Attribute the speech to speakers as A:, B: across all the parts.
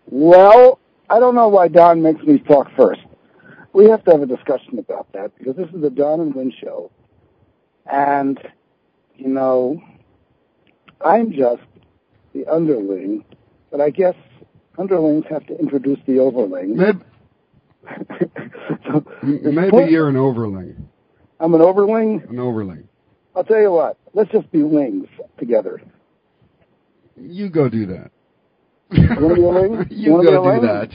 A: Well, I don't know why Don makes me talk first. We have to have a discussion about that because this is the Don and Win show. And, you know, I'm just the underling, but I guess underlings have to introduce the overling.
B: Maybe you're an overling.
A: I'm an overling?
B: An overling.
A: I'll tell you what. Let's just be lings together.
B: You go do that.
A: You want to be a ling?
B: You go do that.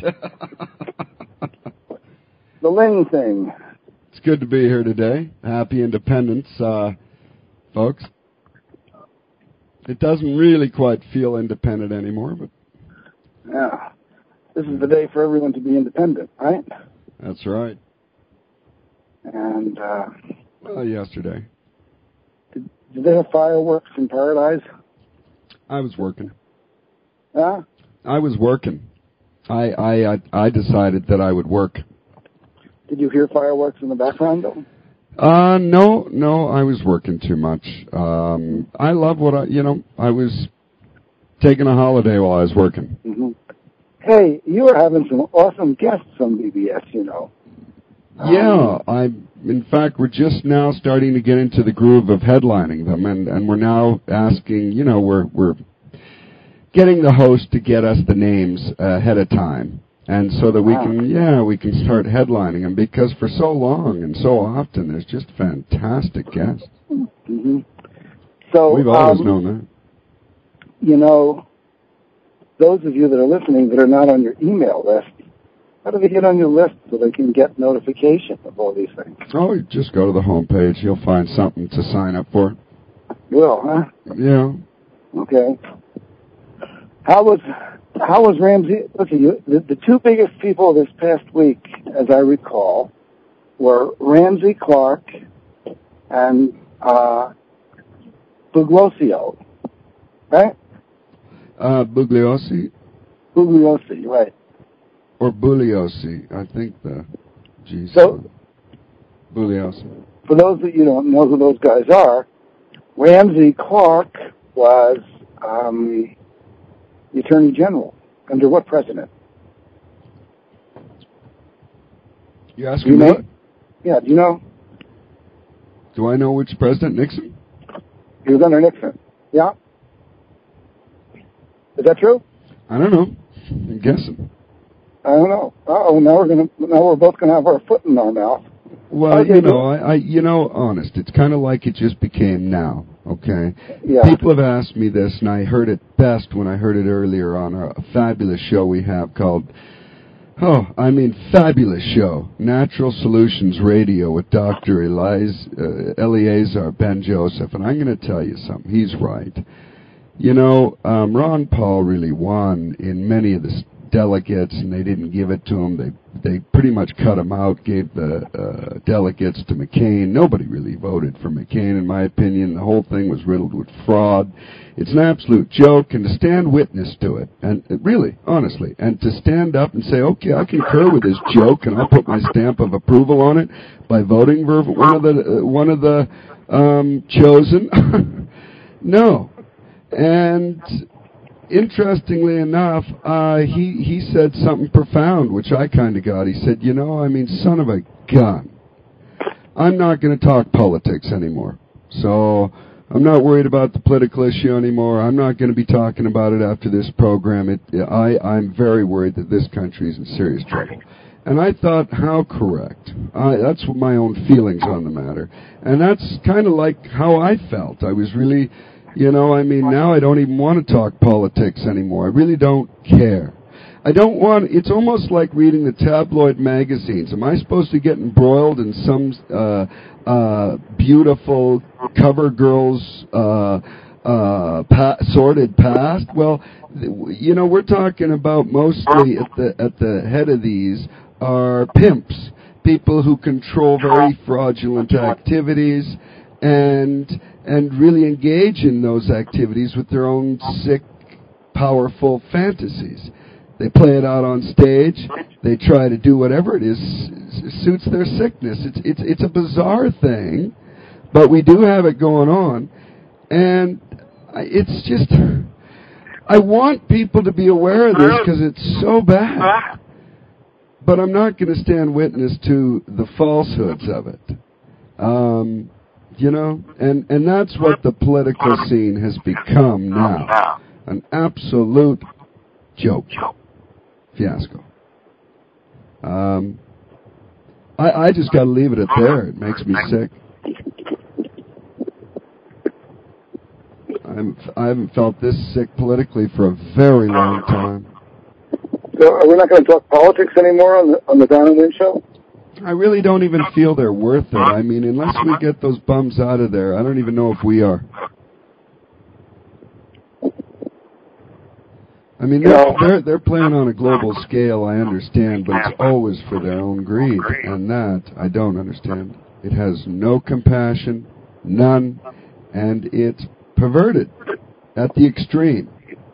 A: The ling thing.
B: It's good to be here today. Happy Independence, folks. It doesn't really quite feel independent anymore, but...
A: Yeah. This is the day for everyone to be independent, right?
B: That's right.
A: And,
B: well, yesterday.
A: Did they have fireworks in Paradise?
B: I was working.
A: Huh?
B: I was working. I decided that I would work.
A: Did you hear fireworks in the background, though?
B: No, I was working too much. I love what I was taking a holiday while I was working.
A: Mm-hmm. Hey, you were having some awesome guests on BBS, you know.
B: Yeah, in fact, we're just now starting to get into the groove of headlining them, and we're now asking, we're getting the host to get us the names ahead of time, and so that we can start headlining them, because for so long and so often there's just fantastic guests.
A: Mm-hmm. So
B: we've always known that.
A: You know, those of you that are listening that are not on your email list, how do they get on your list so they can get notification of all these things?
B: Oh, you just go to the homepage. You'll find something to sign up for.
A: You will, huh?
B: Yeah.
A: Okay. How was Ramsey? Listen, the two biggest people this past week, as I recall, were Ramsey Clark and Bugliosi, right?
B: Bugliosi?
A: Bugliosi, right.
B: Or Bugliosi, I think the G's.
A: So,
B: Bugliosi.
A: For those that you don't know who those guys are, Ramsey Clark was the Attorney General. Under what president?
B: You asking me?
A: Yeah, do you know?
B: Do I know which president? Nixon?
A: He was under Nixon. Yeah? Is that true?
B: I don't know. I'm guessing.
A: I don't know. Now we're both gonna have our foot in our mouth.
B: Well, honest, it's kind of like it just became now, okay?
A: Yeah.
B: People have asked me this, and I heard it best when I heard it earlier on a fabulous show we have called, fabulous show, Natural Solutions Radio with Dr. Eleazar Ben Joseph, and I'm going to tell you something. He's right. Ron Paul really won in many of the delegates, and they didn't give it to him. They pretty much cut him out, gave the delegates to McCain. Nobody really voted for McCain, in my opinion. The whole thing was riddled with fraud. It's an absolute joke, and to stand witness to it, and really, honestly, and to stand up and say, okay, I concur with this joke, and I'll put my stamp of approval on it by voting for one of the chosen. No. And interestingly enough, he said something profound, which I kind of got. He said, son of a gun, I'm not going to talk politics anymore. So I'm not worried about the political issue anymore. I'm not going to be talking about it after this program. I'm very worried that this country is in serious trouble. And I thought, how correct. That's my own feelings on the matter. And that's kind of like how I felt. I was really... now I don't even want to talk politics anymore. I really don't care. It's almost like reading the tabloid magazines. Am I supposed to get embroiled in some beautiful cover girl's sordid past? Well, we're talking about mostly at the head of these are pimps, people who control very fraudulent activities and really engage in those activities with their own sick, powerful fantasies. They play it out on stage. They try to do whatever it is suits their sickness. It's a bizarre thing, but we do have it going on, and it's just I want people to be aware of this because it's so bad. But I'm not going to stand witness to the falsehoods of it. You know, and that's what the political scene has become now. An absolute joke. Fiasco. I just got to leave it at there. It makes me sick. I haven't felt this sick politically for a very long time.
A: So are we not going to talk politics anymore on the Don and Win show?
B: I really don't even feel they're worth it. I mean, unless we get those bums out of there, I don't even know if we are. I mean, they're playing on a global scale, I understand, but it's always for their own greed, and that I don't understand. It has no compassion, none, and it's perverted at the extreme.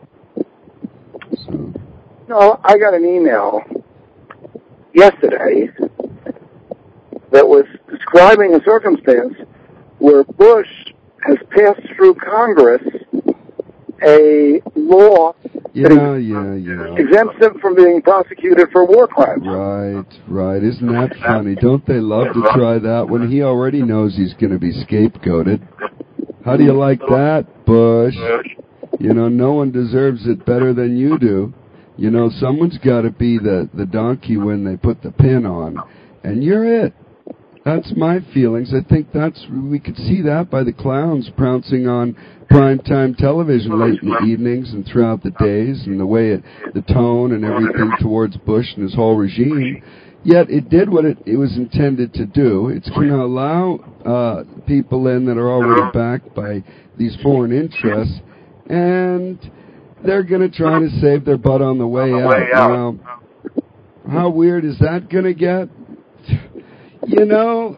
B: So.
A: No, I got an email yesterday that was describing a circumstance where Bush has passed through Congress a law that exempts them from being prosecuted for war crimes.
B: Right. Isn't that funny? Don't they love to try that when he already knows he's going to be scapegoated? How do you like that, Bush? You know, no one deserves it better than you do. You know, someone's got to be the donkey when they put the pin on. And you're it. That's my feelings. I think we could see that by the clowns pouncing on primetime television late in the evenings and throughout the days, and the way the tone and everything towards Bush and his whole regime. Yet it did what it was intended to do. It's going to allow people in that are already backed by these foreign interests, and they're going to try to save their butt on the way out. Now, how weird is that going to get? You know,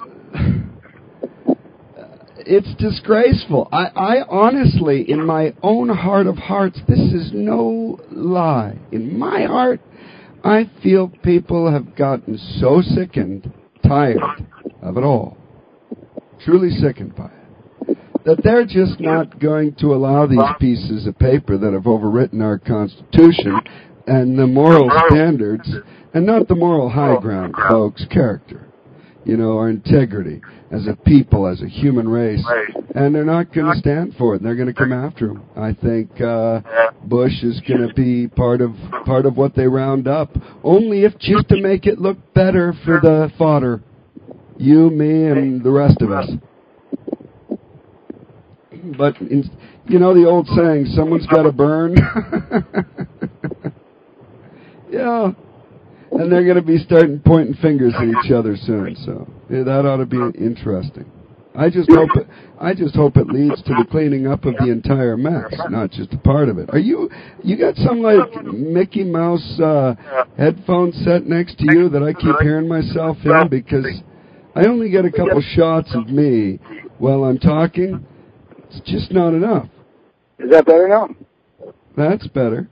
B: it's disgraceful. I honestly, in my own heart of hearts, this is no lie. In my heart, I feel people have gotten so sickened, tired of it all, truly sickened by it, that they're just not going to allow these pieces of paper that have overwritten our Constitution and the moral standards, and not the moral high ground, folks, character. You know, our integrity as a people, as a human race. And they're not going to stand for it. They're going to come after him. I think Bush is going to be part of what they round up, only if just to make it look better for the fodder. You, me, and the rest of us. But, you know the old saying, someone's got to burn? Yeah. And they're going to be starting pointing fingers at each other soon, so that ought to be interesting. I just hope it leads to the cleaning up of the entire mess, not just a part of it. You got some like Mickey Mouse headphone set next to you that I keep hearing myself in, because I only get a couple shots of me while I'm talking. It's just not enough.
A: Is that better now?
B: That's better.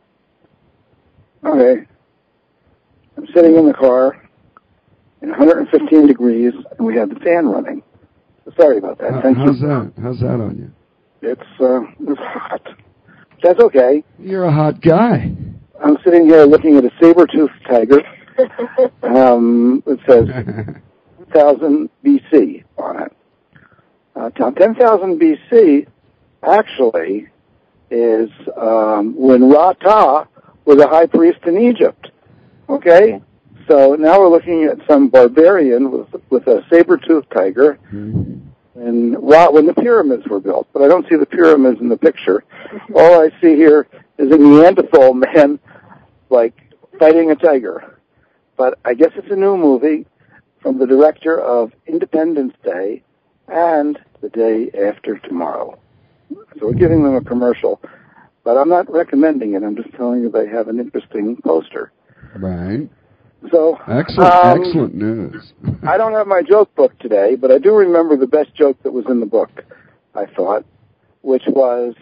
A: Okay. I'm sitting in the car in 115 degrees, and we have the fan running. Sorry about that.
B: How's that on you?
A: It's hot. That's okay.
B: You're a hot guy.
A: I'm sitting here looking at a saber-toothed tiger. It says 10,000 BC on it. 10,000 BC actually is when Ra-Ta was a high priest in Egypt. Okay, so now we're looking at some barbarian with a saber-toothed tiger, and when the pyramids were built. But I don't see the pyramids in the picture. All I see here is a Neanderthal man, like, fighting a tiger. But I guess it's a new movie from the director of Independence Day and The Day After Tomorrow. So we're giving them a commercial. But I'm not recommending it. I'm just telling you they have an interesting poster.
B: Right.
A: So
B: excellent news.
A: I don't have my joke book today, but I do remember the best joke that was in the book, I thought, which was,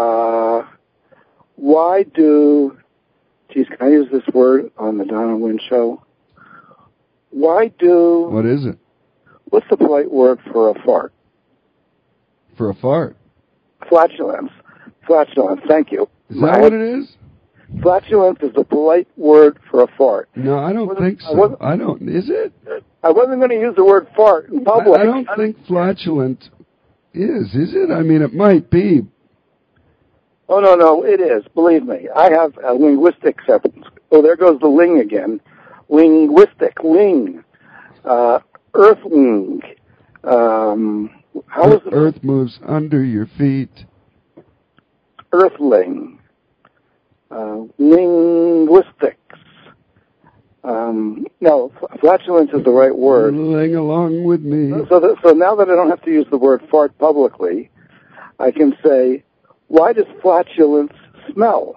A: can I use this word on the Don and Win show? What is it? What's the polite word for a fart?
B: For a fart?
A: Flatulence. Thank you.
B: Is that what it is?
A: Flatulence is the polite word for a fart.
B: No, I don't think so. I don't. Is it?
A: I wasn't going to use the word fart in public.
B: I don't think flatulent is it? I mean, it might be.
A: Oh, no, it is. Believe me. I have a linguistic acceptance. Oh, there goes the ling again. Linguistic, ling. Earthling.
B: Earth moves under your feet.
A: Earthling. Linguistics. No, flatulence is the right word.
B: Ling along with me.
A: So now that I don't have to use the word fart publicly, I can say, why does flatulence smell?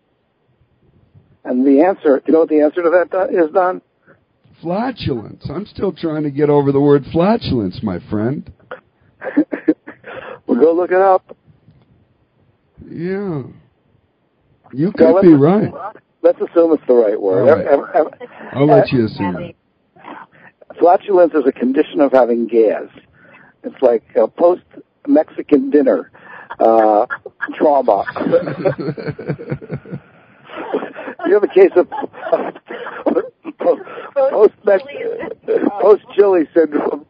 A: And the answer, you know what the answer to that is, Don?
B: Flatulence. I'm still trying to get over the word flatulence, my friend.
A: We'll go look it up.
B: Yeah. You could be right.
A: Let's assume it's the right word.
B: Right. I'll let you assume it.
A: Flatulence is a condition of having gas. It's like a post-Mexican dinner trauma. You have a case of post-chili syndrome.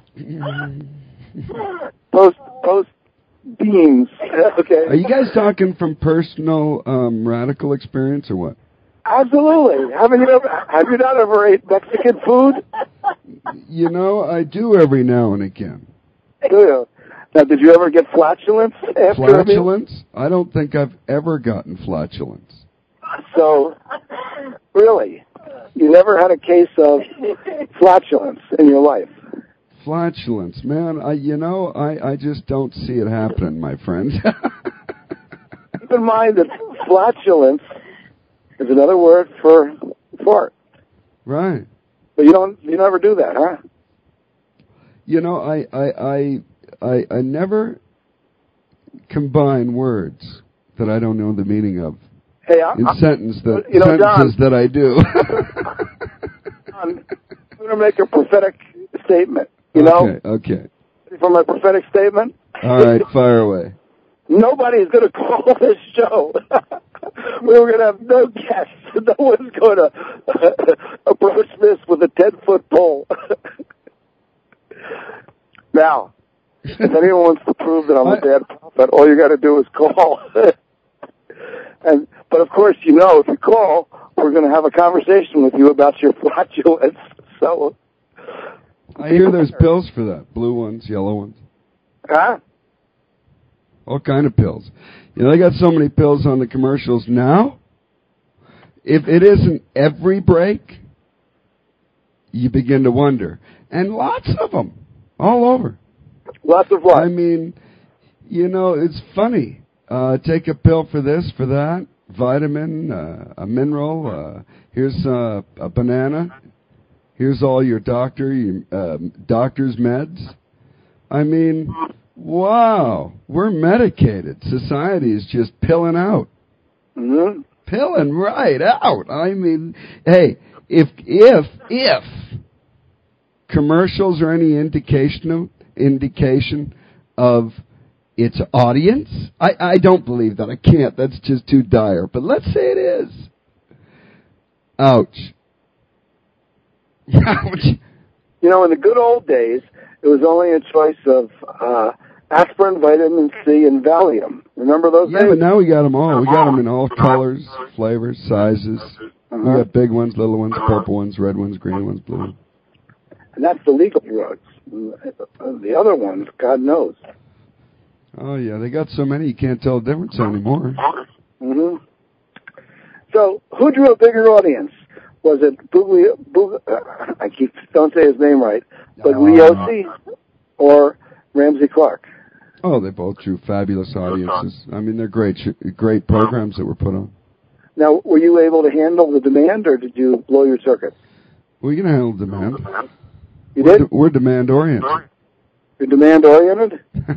A: Post beans. Okay.
B: Are you guys talking from personal radical experience or what?
A: Absolutely. Have you not ever ate Mexican food?
B: You know, I do every now and again.
A: Do you? Now, did you ever get flatulence after?
B: Flatulence? I don't think I've ever gotten flatulence.
A: So, really, you never had a case of flatulence in your life?
B: Flatulence, man. I just don't see it happening, my friend.
A: Keep in mind that flatulence is another word for fart.
B: Right.
A: But you never do that, huh?
B: You know, I never combine words that I don't know the meaning of in sentences that I do.
A: I'm going to make a prophetic statement.
B: Okay.
A: For my prophetic statement?
B: All right, fire away.
A: Nobody's going to call this show. We're going to have no guests. No one's going to approach this with a 10-foot pole. Now, if anyone wants to prove that I'm a bad prophet, all you got to do is call. But of course, if you call, we're going to have a conversation with you about your flatulence. So,
B: I hear there's pills for that. Blue ones, yellow ones.
A: Huh?
B: All kind of pills. They got so many pills on the commercials now. If it isn't every break, you begin to wonder. And lots of them. All over.
A: Lots of what?
B: I mean, it's funny. Take a pill for this, for that, vitamin, a mineral, here's a banana, here's all your doctor's meds. I mean, wow, we're medicated. Society is just pilling out.
A: Mm-hmm.
B: Pilling right out. I mean, hey, if commercials are any indication of its audience, I don't believe that. I can't. That's just too dire. But let's say it is. Ouch. Ouch.
A: In the good old days, it was only a choice of aspirin, vitamin C, and Valium. Remember those days?
B: Yeah, but now we got them all. We got them in all colors, flavors, sizes. We got big ones, little ones, purple ones, red ones, green ones, blue ones.
A: And that's the legal drugs. The other ones, God knows.
B: Oh, yeah, they got so many you can't tell the difference anymore.
A: Mm-hmm. So, who drew a bigger audience? Was it don't say his name right, Bugliosi or Ramsey Clark?
B: Oh, they both drew fabulous audiences. I mean, they're great programs that were put on.
A: Now, were you able to handle the demand, or did you blow your circuit?
B: We can handle demand.
A: You did?
B: We're demand-oriented.
A: You're demand-oriented?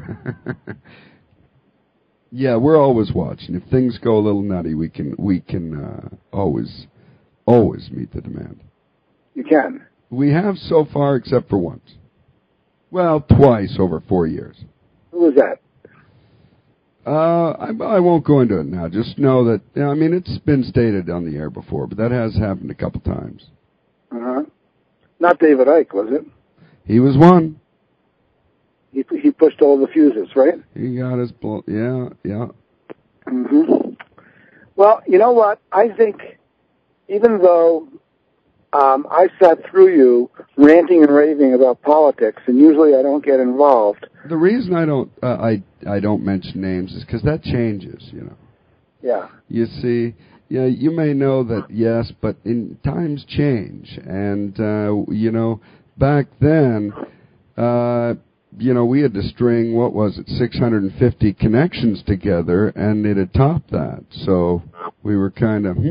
B: Yeah, we're always watching. If things go a little nutty, we can always meet the demand.
A: You can?
B: We have so far, except for once. Well, twice over 4 years.
A: Who was that?
B: I won't go into it now. Just know that, I mean, it's been stated on the air before, but that has happened a couple times.
A: Uh-huh. Not David Icke, was it?
B: He was one.
A: He pushed all the fuses, right?
B: He got his yeah.
A: Mm-hmm. Well, you know what? I think even though I sat through you ranting and raving about politics, and usually I don't get involved.
B: The reason I don't mention names is because that changes, you know.
A: Yeah.
B: You see, yeah, you may know that, yes, but in times change, and you know, back then, you know, we had to string, what was it, 650 connections together, and it had topped that. So we were kind of,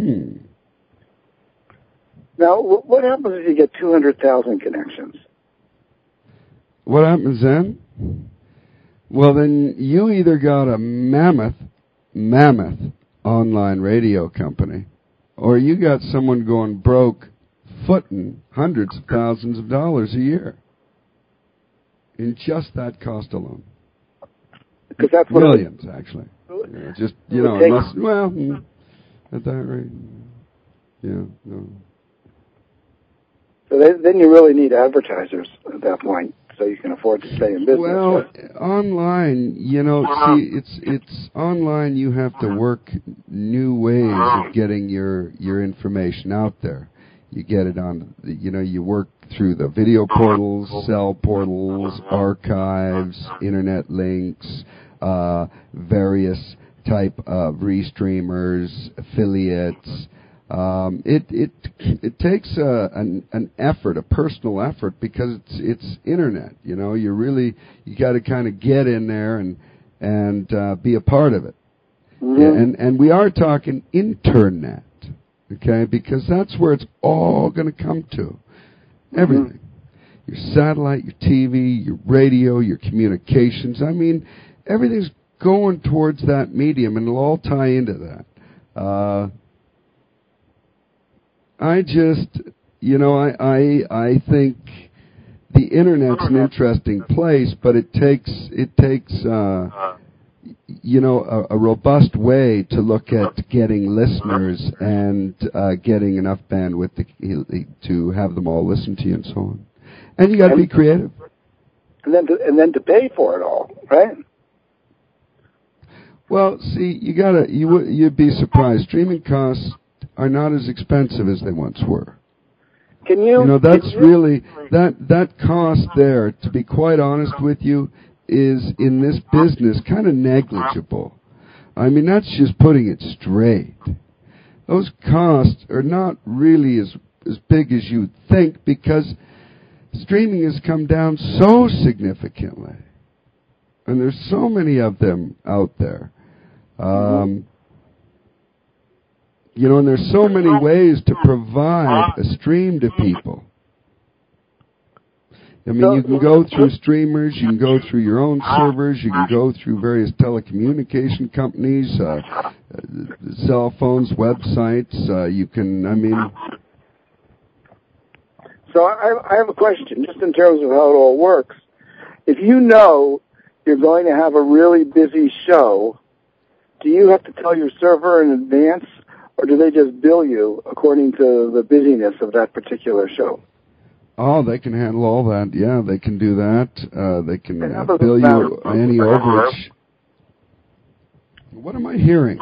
A: Now, what happens if you get 200,000 connections?
B: What happens then? Well, then you either got a mammoth online radio company, or you got someone going broke, footing hundreds of thousands of dollars a year in just that cost alone.
A: Because that's what
B: millions, actually. Yeah, just, you know, unless, well, at that rate, yeah, no.
A: So then you really need advertisers at that point, so you can afford to stay in business.
B: Well, online, you know, see, it's online. You have to work new ways of getting your information out there. You get it on, you know, you work through the video portals, cell portals, archives, internet links, various type of restreamers, affiliates. It takes an effort, a personal effort, because it's internet. You know, you got to kind of get in there and be a part of it. Mm-hmm. Yeah, and we are talking internet, okay? Because that's where it's all going to come to. Everything. Mm-hmm. Your satellite, your TV, your radio, your communications. I mean, everything's going towards that medium, and it'll all tie into that. I just, you know, I think the internet's an interesting place, but it takes you know, a robust way to look at getting listeners and getting enough bandwidth to have them all listen to you and so on. And you got to be creative.
A: And then to pay for it all, right?
B: Well, see, you'd be surprised. Streaming costs are not as expensive as they once were. You know, that's really that cost there, to be quite honest with you, is in this business kind of negligible. I mean, that's just putting it straight. Those costs are not really as big as you think, because streaming has come down so significantly. And there's so many of them out there. You know, and there's so many ways to provide a stream to people. I mean, you can go through streamers, you can go through your own servers, you can go through various telecommunication companies, cell phones, websites, you can, I mean...
A: So I have a question, just in terms of how it all works. If you know you're going to have a really busy show, do you have to tell your server in advance, or do they just bill you according to the busyness of that particular show?
B: Oh, they can handle all that. Yeah, they can do that. They can bill you any overage. What am I hearing?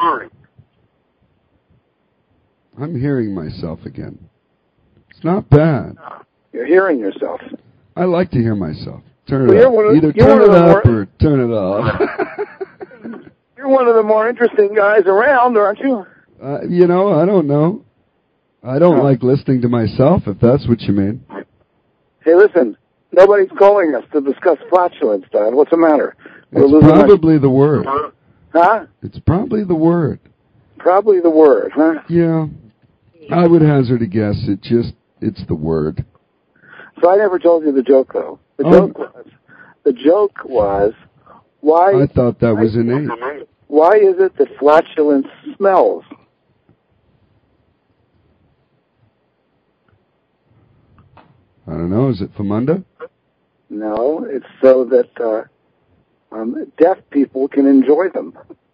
B: I'm hearing myself again. It's not bad.
A: You're hearing yourself.
B: I like to hear myself. Turn it up. Either turn it up or turn it off.
A: You're one of the more interesting guys around, aren't you?
B: You know, I don't know. I don't like listening to myself, if that's what you mean.
A: Hey, listen, nobody's calling us to discuss flatulence, Don. What's the matter?
B: It's probably the word.
A: Huh?
B: It's probably the word.
A: Probably the word, huh?
B: Yeah. I would hazard a guess. It's the word.
A: So I never told you the joke, though. The joke was, why...
B: I thought that was innate.
A: Why is it that flatulence smells?
B: I don't know. Is it Famunda?
A: No, it's so that deaf people can enjoy them.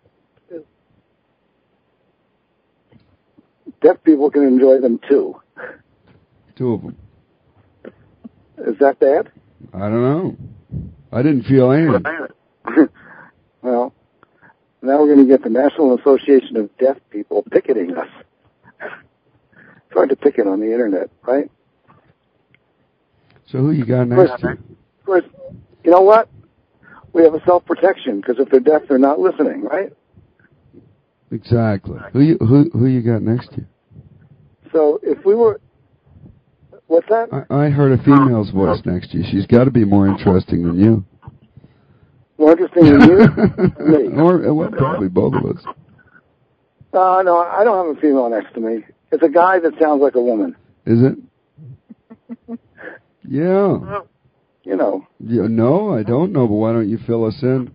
A: deaf people can enjoy them too.
B: 2 of them.
A: Is that bad?
B: I don't know. I didn't feel anything.
A: Well, now we're going to get the National Association of Deaf People picketing us. It's hard to picket on the internet, right?
B: So who you got next to?
A: Of course, you know what? We have a self-protection, because if they're deaf, they're not listening, right?
B: Exactly. Who you got next to?
A: So if we were... What's that?
B: I heard a female's voice next to you. She's got to be more interesting than you.
A: More interesting than you? Me.
B: Or, well, probably both of us.
A: No, I don't have a female next to me. It's a guy that sounds like a woman.
B: Is it? Yeah.
A: You know.
B: Yeah, no, I don't know, but why don't you fill us in?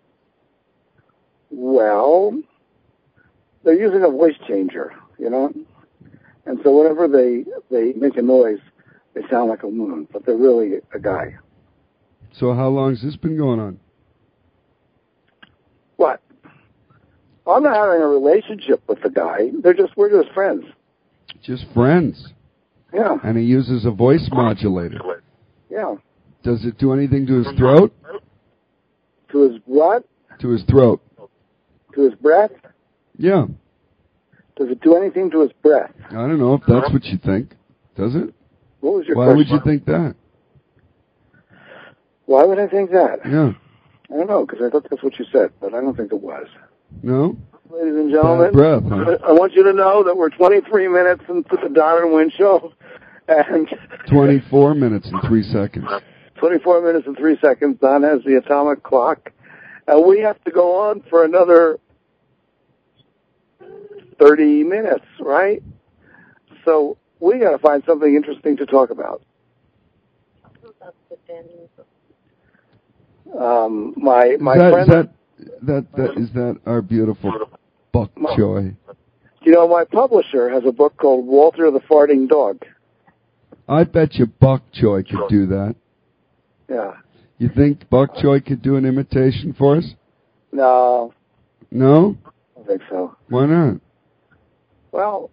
A: Well, they're using a voice changer, you know? And so whenever they make a noise, they sound like a woman, but they're really a guy.
B: So how long has this been going on?
A: What? I'm not having a relationship with the guy. We're just friends.
B: Just friends.
A: Yeah.
B: And he uses a voice modulator.
A: Yeah.
B: Does it do anything to his throat?
A: To his what?
B: To his throat.
A: To his breath?
B: Yeah.
A: Does it do anything to his breath?
B: I don't know if that's what you think. Does it?
A: What was your
B: Why
A: question?
B: would you think that?
A: Why would I think that?
B: Yeah.
A: I don't know, because I thought that's what you said, but I don't think it was.
B: No?
A: Ladies and gentlemen,
B: Bad breath, huh?
A: I want you to know that we're 23 minutes into the Don and Wynn show, and
B: 24 minutes and 3 seconds.
A: 24 minutes and 3 seconds. Don has the atomic clock, and we have to go on for another 30 minutes, right? So we got to find something interesting to talk about. My friend.
B: Is that our beautiful Buck Joy?
A: You know, my publisher has a book called Walter the Farting Dog.
B: I bet you Buck Joy could do that.
A: Yeah.
B: You think Buck Joy could do an imitation for us?
A: No.
B: No?
A: I don't think so.
B: Why not?
A: Well,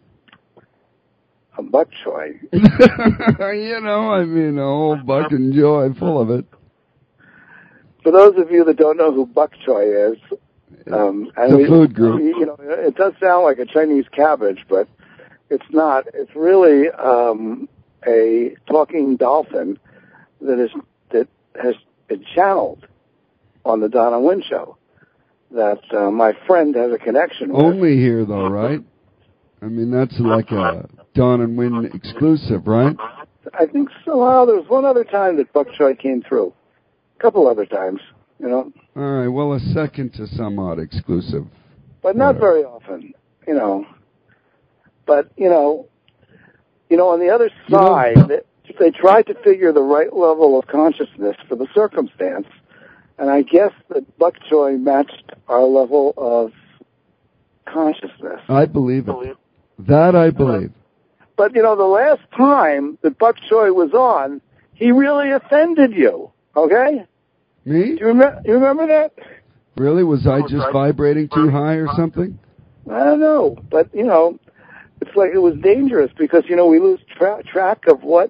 A: a Buck Joy.
B: You know, I mean, a whole Buck and Joy full of it.
A: For those of you that don't know who bok choy is,
B: it's a food group.
A: You know, it does sound like a Chinese cabbage, but it's not. It's really a talking dolphin that has been channeled on the Don and Wynn show. That my friend has a connection with.
B: Only here, though, right? I mean, that's like a Don and Wynn exclusive, right?
A: I think so. Well, there was one other time that bok choy came through. Couple other times, you know.
B: All right, well, a second to some odd exclusive.
A: But not very often, you know. But, you know, on the other side, they tried to figure the right level of consciousness for the circumstance, and I guess that bok choy matched our level of consciousness.
B: I believe it. That I believe.
A: But, you know, the last time that bok choy was on, he really offended you, okay?
B: Me?
A: You remember that?
B: Really? Was I just vibrating too high or something?
A: I don't know, but you know, it's like it was dangerous because you know we lose track of what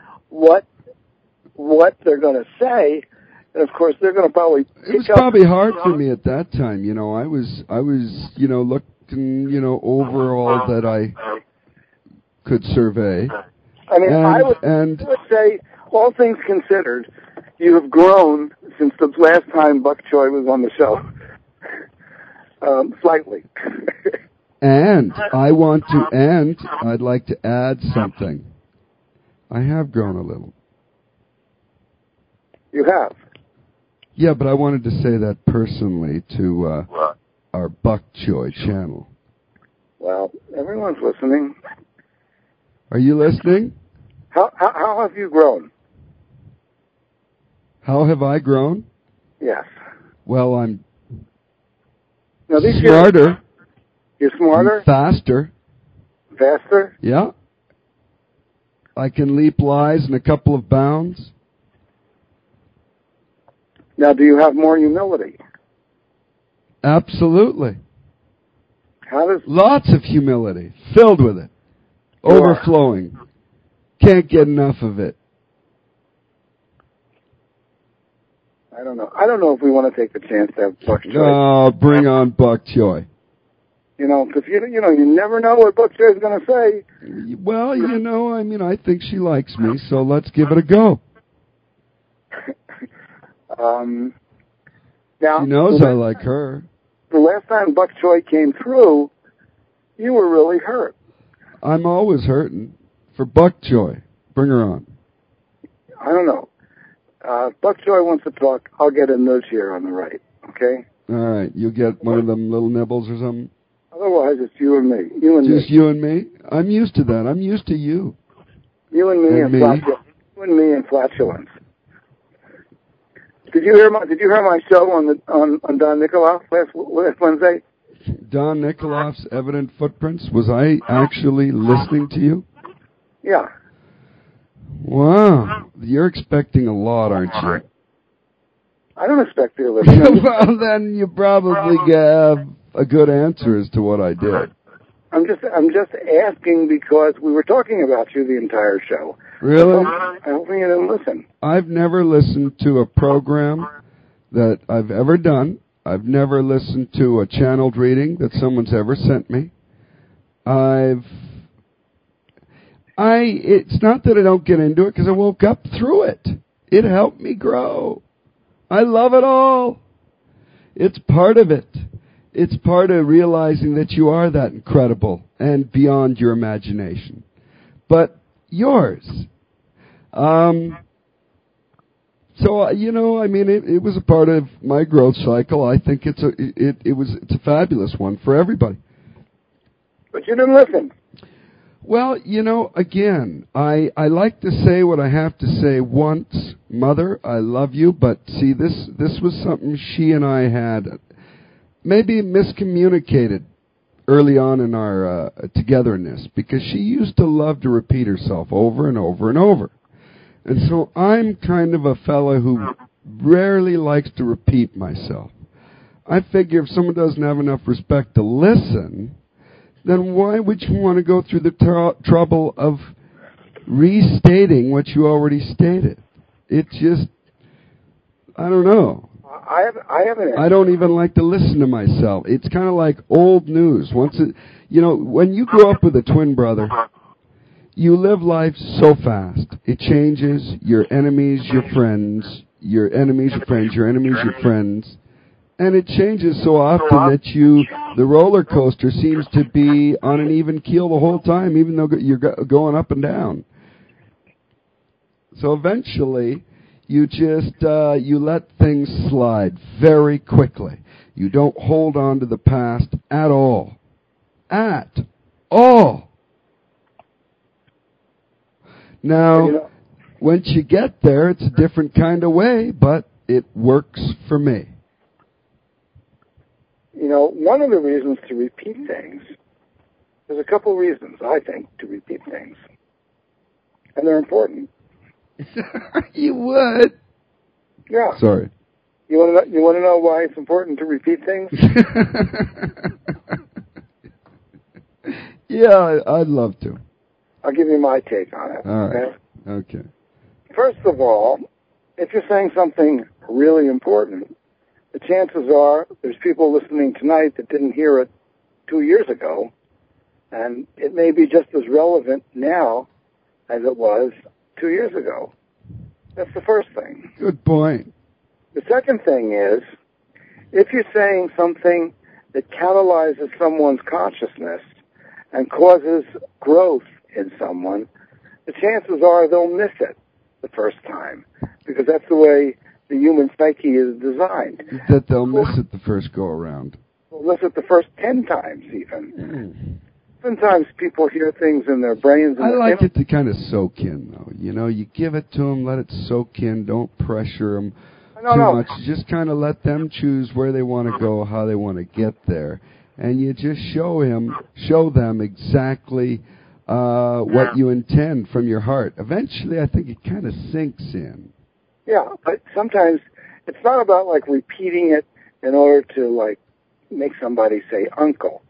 A: they're going to say, and of course they're going to probably.
B: It was probably hard for me at that time. You know, I was you know looking over all that I could survey.
A: I mean, I would say, all things considered, you have grown since the last time bok choy was on the show. Slightly.
B: And I'd like to add something. I have grown a little.
A: You have?
B: Yeah, but I wanted to say that personally to our Buck Joy channel.
A: Well, everyone's listening.
B: Are you listening?
A: How have you grown?
B: How have I grown?
A: Yes.
B: Well, I'm
A: smarter. You're smarter?
B: Faster.
A: Faster?
B: Yeah. I can leap lies in a couple of bounds.
A: Now, do you have more humility?
B: Absolutely.
A: How does...
B: Lots of humility, filled with it, overflowing. Can't get enough of it.
A: I don't know. I don't know if we want to take the chance to have Buck Joy.
B: Oh, bring on Buck Joy.
A: You know, because you never know what Buck Joy is going to say.
B: Well, I think she likes me, so let's give it a go.
A: Now,
B: she knows I like her.
A: The last time Buck Joy came through, you were really hurt.
B: I'm always hurting. For Buck Joy. Bring her on.
A: I don't know. Buck Joy wants to talk. I'll get a nudge here on the right, okay?
B: All right. You'll get one of them little nibbles or something?
A: Otherwise, it's you and me. You and
B: Just
A: me.
B: you and me? I'm used to that. I'm used to you.
A: You and me and flatulence. You and me and flatulence. Did you hear my show on Don Nickoloff last Wednesday?
B: Don Nickoloff's Evident Footprints? Was I actually listening to you?
A: Yeah.
B: Wow. You're expecting a lot, aren't you?
A: I don't expect you to listen.
B: Well, then you probably have a good answer as to what I did.
A: I'm just asking because we were talking about you the entire show.
B: Really?
A: I hope you didn't listen.
B: I've never listened to a program that I've ever done. I've never listened to a channeled reading that someone's ever sent me. It's not that I don't get into it because I woke up through it. It helped me grow. I love it all. It's part of it. It's part of realizing that you are that incredible and beyond your imagination. But yours. It was a part of my growth cycle. I think it's a fabulous one for everybody.
A: But you didn't listen.
B: Well, again, I like to say what I have to say once. Mother, I love you, but see, this was something she and I had maybe miscommunicated early on in our togetherness, because she used to love to repeat herself over and over and over. And so I'm kind of a fella who rarely likes to repeat myself. I figure if someone doesn't have enough respect to listen, then why would you want to go through the trouble of restating what you already stated? It's just, I don't know. I don't even like to listen to myself. It's kind of like old news. When you grow up with a twin brother, you live life so fast. It changes. Your enemies, your friends. Your enemies, your friends. Your enemies, your friends. And it changes so often that the roller coaster seems to be on an even keel the whole time, even though you're going up and down. So eventually, you just, you let things slide very quickly. You don't hold on to the past at all. At all. Now, once you get there, it's a different kind of way, but it works for me.
A: One of the reasons to repeat things, there's a couple reasons, I think, to repeat things. And they're important.
B: You would?
A: Yeah.
B: Sorry.
A: You want to know why it's important to repeat things?
B: Yeah, I'd love to.
A: I'll give you my take on it.
B: All right. Okay.
A: First of all, if you're saying something really important, the chances are there's people listening tonight that didn't hear it 2 years ago, and it may be just as relevant now as it was 2 years ago. That's the first thing.
B: Good point.
A: The second thing is, if you're saying something that catalyzes someone's consciousness and causes growth in someone, the chances are they'll miss it the first time, because that's the way the human psyche is designed.
B: That they'll miss it the first go-around.
A: They'll miss it the first 10 times even. Sometimes people hear things in their brains. And
B: I like it to kind of soak in, though. You give it to them, let it soak in. Don't pressure them too much. Just kind of let them choose where they want to go, how they want to get there. And you just show them exactly what you intend from your heart. Eventually, I think it kind of sinks in.
A: Yeah, but sometimes it's not about, repeating it in order to, make somebody say uncle.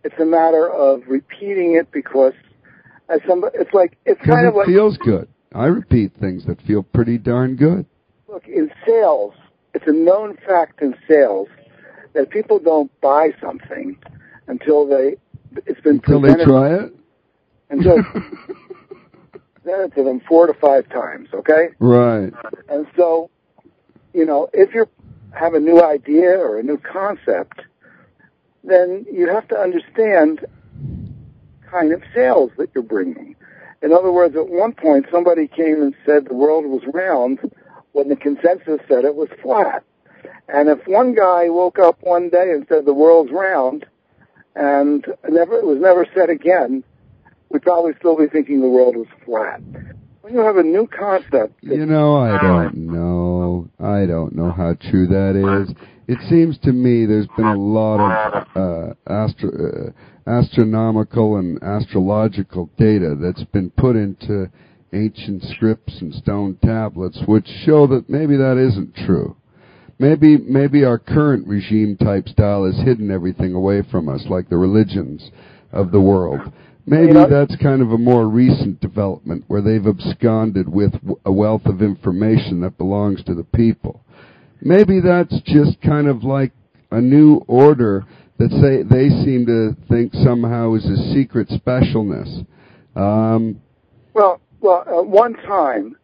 A: It's a matter of repeating it because it's kind of
B: like... it feels good. I repeat things that feel pretty darn good.
A: Look, in sales, it's a known fact in sales that people don't buy something until it's been presented.
B: Until they try it?
A: Until presented to them 4 to 5 times, okay?
B: Right.
A: And so, if you have a new idea or a new concept, then you have to understand kind of sales that you're bringing. In other words, at one point, somebody came and said the world was round when the consensus said it was flat. And if one guy woke up one day and said the world's round and it was never said again, we'd probably still be thinking the world was flat. When you have a new concept...
B: I don't know. I don't know how true that is. It seems to me there's been a lot of astronomical and astrological data that's been put into ancient scripts and stone tablets, which show that maybe that isn't true. Maybe our current regime type style has hidden everything away from us, like the religions of the world. Maybe that's kind of a more recent development where they've absconded with a wealth of information that belongs to the people. Maybe that's just kind of like a new order that they seem to think somehow is a secret specialness.
A: Well, at one time,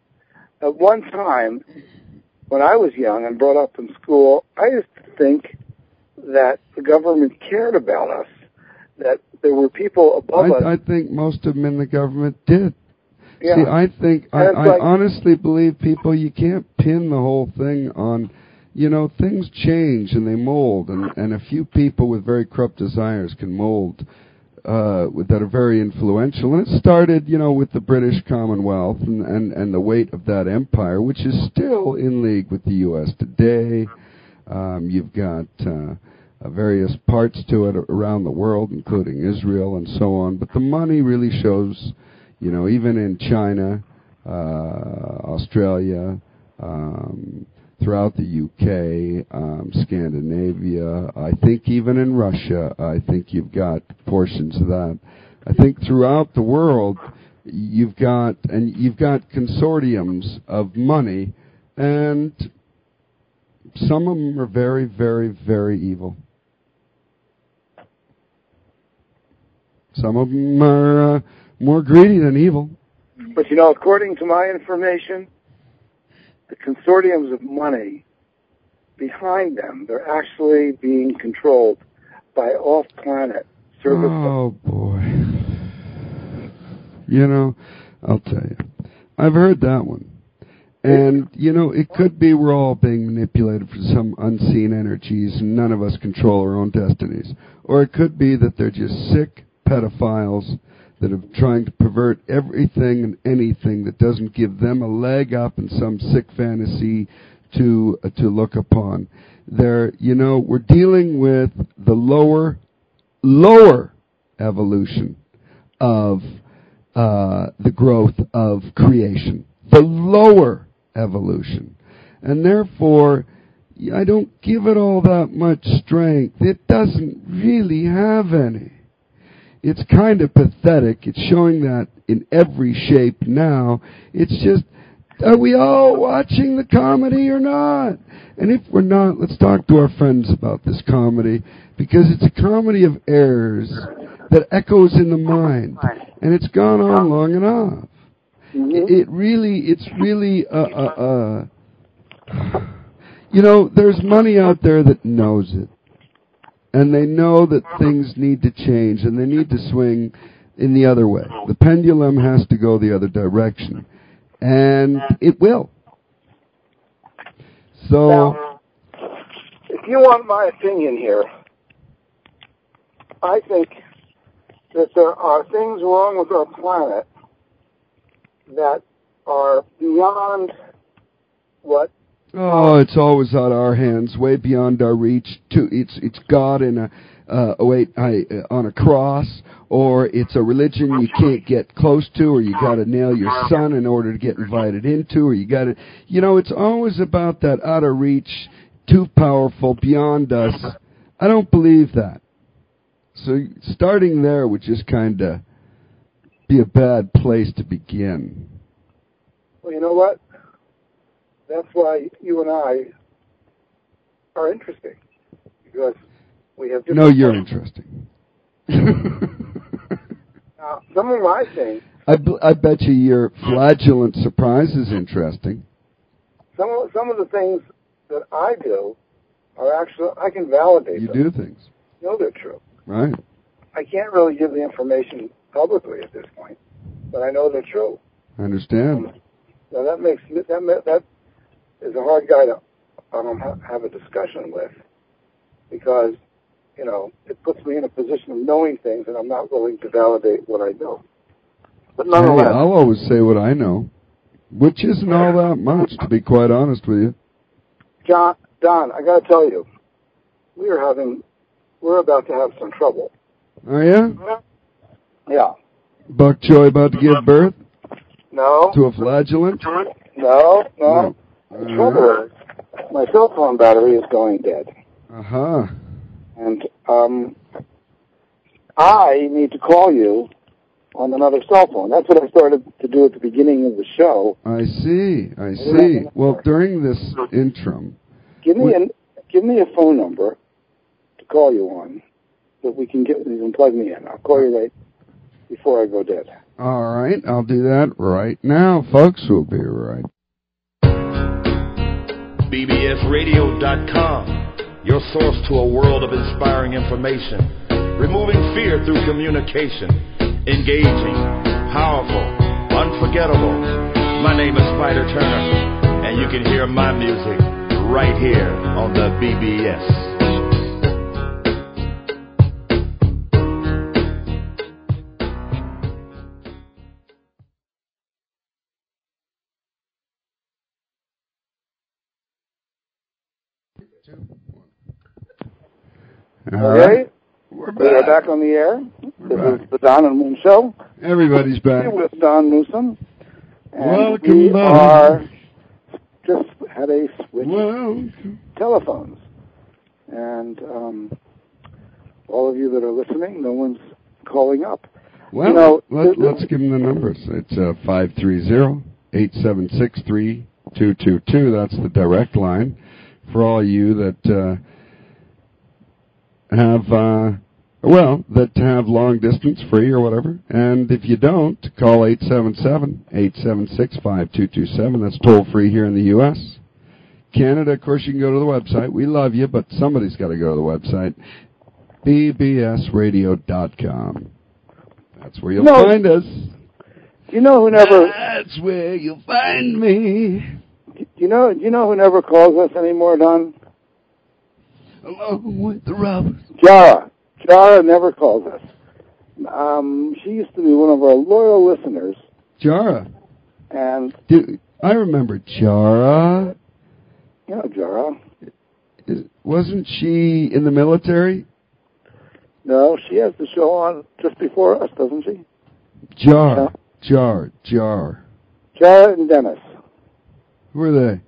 A: when I was young and brought up in school, I used to think that the government cared about us, that there were people above us.
B: I think most of them in the government did.
A: Yeah.
B: See, I honestly believe, people, you can't pin the whole thing on, things change and they mold, and a few people with very corrupt desires can mold that are very influential. And it started, with the British Commonwealth and the weight of that empire, which is still in league with the U.S. today. You've got various parts to it around the world, including Israel and so on. But the money really shows, even in China, Australia, throughout the UK, Scandinavia, I think even in Russia, I think you've got portions of that. I think throughout the world, you've got consortiums of money, and some of them are very, very, very evil. Some of them are more greedy than evil.
A: But, according to my information, the consortiums of money behind them, they're actually being controlled by off-planet service.
B: Oh, boy. I'll tell you. I've heard that one. And, it could be we're all being manipulated for some unseen energies and none of us control our own destinies. Or it could be that they're just sick pedophiles that are trying to pervert everything and anything that doesn't give them a leg up in some sick fantasy to look upon. We're dealing with the lower evolution of the growth of creation. The lower evolution. And therefore, I don't give it all that much strength. It doesn't really have any. It's kind of pathetic. It's showing that in every shape now. It's just, are we all watching the comedy or not? And if we're not, let's talk to our friends about this comedy, because it's a comedy of errors that echoes in the mind, and it's gone on long enough. Mm-hmm. It's really, there's money out there that knows it. And they know that things need to change, and they need to swing in the other way. The pendulum has to go the other direction. And it will. So,
A: now, if you want my opinion here, I think that there are things wrong with our planet that are beyond what...
B: Oh, it's always out of our hands, way beyond our reach. It's God in on a cross, or it's a religion you can't get close to, or you got to nail your son in order to get invited into, or you got to, it's always about that out of reach, too powerful, beyond us. I don't believe that. So starting there would just kind of be a bad place to begin.
A: Well, you know what? That's why you and I are interesting. Because we have different...
B: No, you're interesting.
A: Now, some of my things...
B: I bet you your flagellant surprise is interesting.
A: Some of the things that I do are actually... I can validate them.
B: You do things.
A: You know they're true.
B: Right.
A: I can't really give the information publicly at this point, but I know they're true.
B: I understand.
A: Now that is a hard guy to have a discussion with, because it puts me in a position of knowing things, and I'm not willing to validate what I know. But nonetheless,
B: hey, I'll always say what I know, which isn't all that much, to be quite honest with you.
A: Don, I got to tell you, we're about to have some trouble.
B: Oh yeah?
A: Yeah.
B: Buck Joy about to give birth?
A: No.
B: To a flagellant?
A: No. The trouble is, my cell phone battery is going dead.
B: Uh-huh.
A: And I need to call you on another cell phone. That's what I started to do at the beginning of the show.
B: I see. Well, during this interim...
A: Give me a phone number to call you on that you can plug me in. I'll call you right before I go dead.
B: All right, I'll do that right now. Folks, we'll be right.
C: BBSradio.com, your source to a world of inspiring information, removing fear through communication, engaging, powerful, unforgettable. My name is Spider Turner, and you can hear my music right here on the BBS.
B: All right.
A: We're back on the air. This is the Don and Moon Show.
B: Everybody's back.
A: Here with Don Newsom. And
B: welcome
A: we
B: back.
A: Just had a switch telephones. And all of you that are listening, no one's calling up.
B: Well, let's give them the numbers. It's 530-876-3222. That's the direct line for all you that have long distance free or whatever. And if you don't, call 877-876-5227. That's toll free here in the U.S. Canada, of course, you can go to the website. We love you, but somebody's got to go to the website. bbsradio.com. That's where you'll find us.
A: You know who never...
B: That's where you'll find me.
A: You know who never calls us anymore, Don?
B: Along with the robbers.
A: Jara never calls us. She used to be one of our loyal listeners.
B: Jara.
A: And
B: I remember Jara.
A: You know Jara.
B: Wasn't she in the military?
A: No, she has the show on just before us, doesn't she?
B: Jar.
A: Jara and Dennis.
B: Who are they?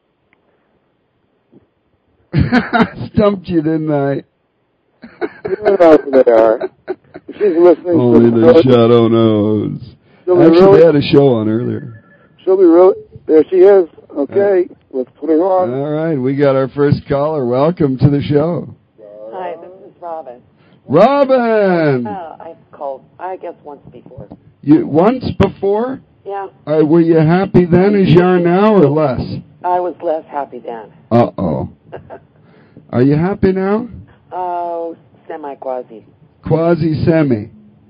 B: Stumped you, didn't I?
A: You don't know who they are. She's listening.
B: Only the shadow knows. Actually, they had a show on earlier.
A: She'll be really... There she is. Okay, let's put her on.
B: All right, we got our first caller. Welcome to the show.
D: Hi, this is Robin.
B: Robin!
D: I've called, I guess, once before.
B: Once before?
D: Yeah.
B: Were you happy then as you are now, or less?
D: I was less happy then.
B: Uh-oh. Are you happy now?
D: Oh, semi-quasi.
B: Quasi-semi.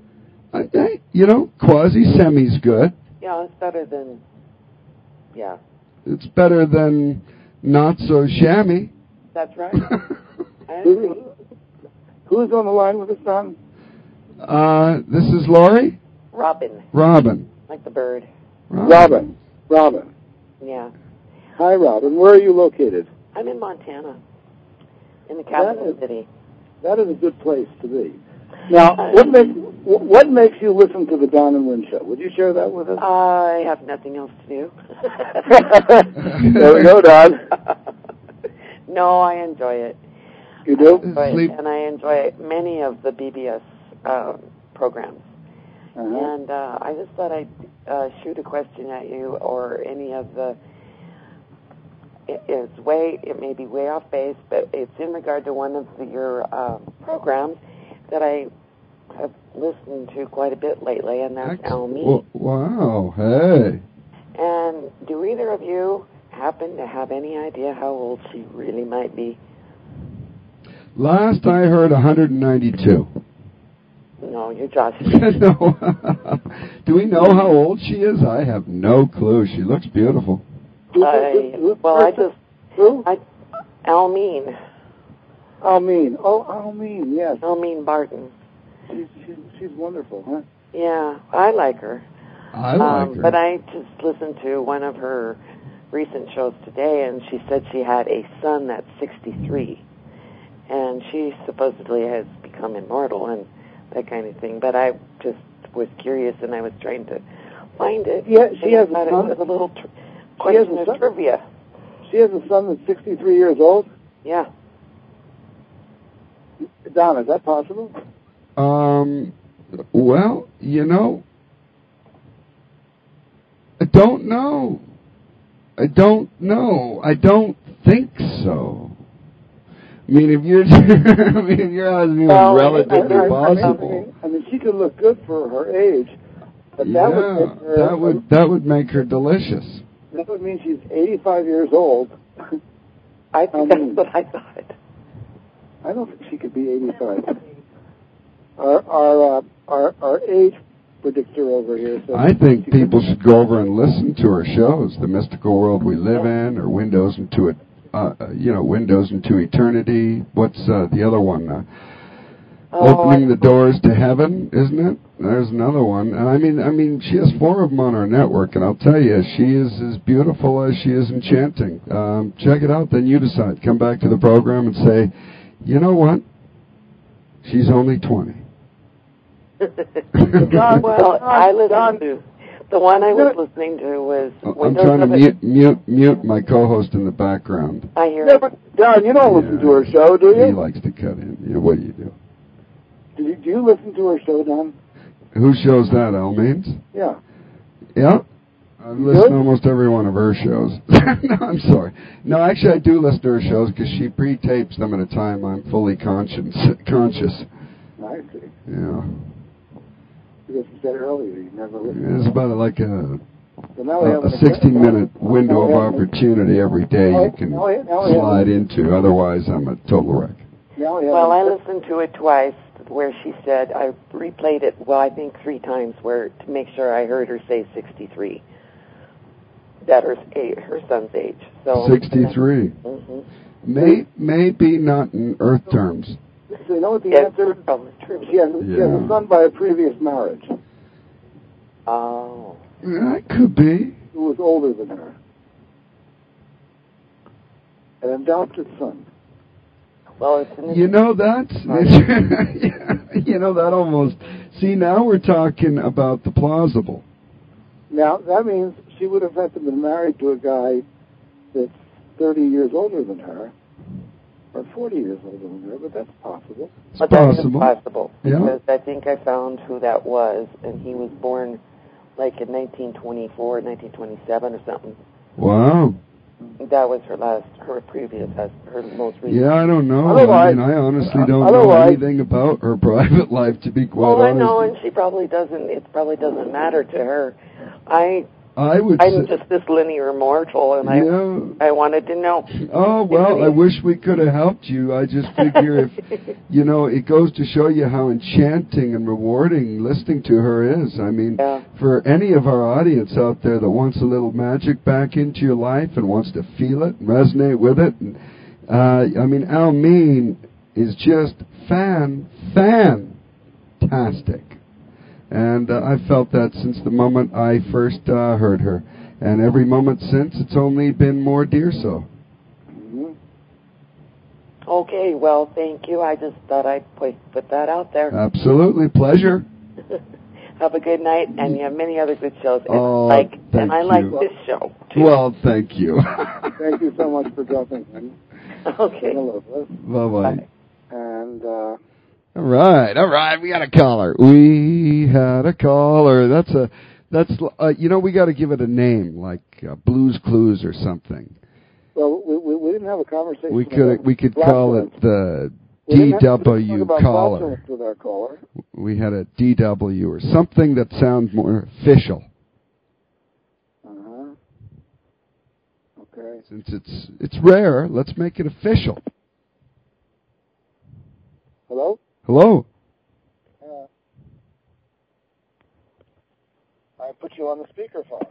B: Quasi-semi's good.
D: Yeah, it's better than, yeah.
B: It's better than not so shammy.
D: That's right. I agree.
A: Who's on the line with us, Don?
B: This is Laurie?
D: Robin. Like the bird.
A: Robin.
D: Yeah.
A: Hi, Robin. Where are you located?
D: I'm in Montana, in the capital city.
A: That is a good place to be. Now, what makes you listen to the Don and Lynn Show? Would you share that with us?
D: I have nothing else to do.
A: There we go, Don.
D: No, I enjoy it.
A: You do?
B: Sleep.
D: And I enjoy many of the BBS programs. And I just thought I'd shoot a question at you, or any of the. It may be way off base, but it's in regard to one of your programs that I have listened to quite a bit lately, and that's Al Mead.
B: Wow, hey.
D: And do either of you happen to have any idea how old she really might be?
B: Last I heard, 192.
D: No, you're joshing.
B: No. Do we know how old she is? I have no clue. She looks beautiful.
D: Almeen.
A: Almeen. Oh, Almeen, yes.
D: Almeen Barton.
A: She's wonderful, huh?
D: Yeah, I like her.
B: I like her.
D: But I just listened to one of her recent shows today, and she said she had a son that's 63. And she supposedly has become immortal and that kind of thing. But I just was curious, and I was trying to find it.
A: Yeah, she has a son.
D: It was a little question of trivia.
A: She has a son that's 63 years old?
D: Yeah.
A: Don, is that possible?
B: Well, you know, I don't know. I don't think so. I mean, if you're, if you're asking me what's relatively possible.
A: I mean, she could look good for her age, but
B: that would make her delicious.
A: That would mean she's 85 years old.
D: I think that's what I thought.
A: I don't think she could be 85. Our age predictor over here says
B: I think people should go over and listen to her shows, The Mystical World We Live In, or Windows into it. Windows into Eternity. What's the other one? Opening the Doors to Heaven, isn't it? There's another one. And I mean, she has 4 of them on our network, and I'll tell you, she is as beautiful as she is enchanting. Check it out, then you decide. Come back to the program and say, you know what? She's only 20.
D: Well, I listened to... The one I was listening to was...
B: I'm trying to mute my co-host in the background.
D: I hear
A: it. But Don, you don't listen to her show, do you?
B: He likes to cut in. Yeah, what do you do?
A: Do you listen to her show, Don?
B: Who shows that, Al Means?
A: Yeah.
B: Yeah? I've listened to almost every one of her shows. No, I'm sorry. No, actually, I do listen to her shows because she pre-tapes them at a time I'm fully conscious.
A: I see.
B: Yeah.
A: Because you said earlier you never listened.
B: It's about like a 60-minute window of opportunity every day you can slide into. Otherwise, I'm a total wreck.
D: Well, I listened to it twice, where she said, I replayed it, I think 3 times, to make sure I heard her say 63. That her son's age. So
B: 63. Maybe not in Earth terms.
A: So you know what the answer is? She has a son by a previous marriage.
D: Oh.
B: Yeah, it could be.
A: Who was older than her. An adopted son.
D: Well, it's
B: that almost... See, now we're talking about the plausible.
A: Now, that means she would have had to be married to a guy that's 30 years older than her, or 40 years older than her, but that's possible.
D: But that is possible, because I think I found who that was, and he was born like in 1924, 1927 or something.
B: Wow.
D: That was her most recent.
B: Yeah, I don't know. I honestly don't know anything about her private life, to be quite honest.
D: I know, and she probably doesn't. It probably doesn't matter to her. I'm just this linear mortal, and I wanted to know.
B: Oh, well, I wish we could have helped you. I just figure if, it goes to show you how enchanting and rewarding listening to her is. I mean, for any of our audience out there that wants a little magic back into your life and wants to feel it and resonate with it, and, Al Mean is just fantastic. And I felt that since the moment I first heard her. And every moment since, it's only been more dear so.
A: Mm-hmm.
D: Okay, well, thank you. I just thought I'd put that out there.
B: Absolutely. Pleasure.
D: Have a good night, and you have many other good shows. And I like this show, too.
B: Well, thank you.
A: Thank you so much for dropping in.
D: Okay.
A: Hello.
B: Bye-bye.
D: Bye.
A: And
B: all right. We got a caller. We had a caller. That's we got to give it a name, like Blues Clues or something.
A: Well, we didn't have a conversation.
B: We could call it the DW caller.
A: With our caller.
B: We had a DW or something that sounds more official.
A: Okay.
B: Since it's rare, let's make it official.
A: Hello?
B: Hello?
A: I put you on the speakerphone.